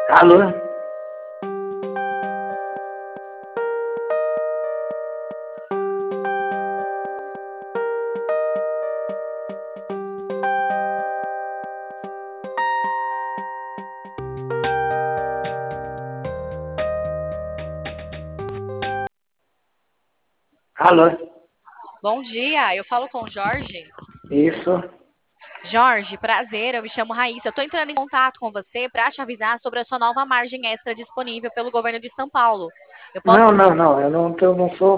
Alô? Alô? Bom dia, eu falo com o Jorge. Isso? Jorge, prazer, eu me chamo Raíssa. Eu tô entrando em contato com você para te avisar sobre a sua nova margem extra disponível pelo governo de São Paulo. Eu posso Não, te não, não. Eu não sou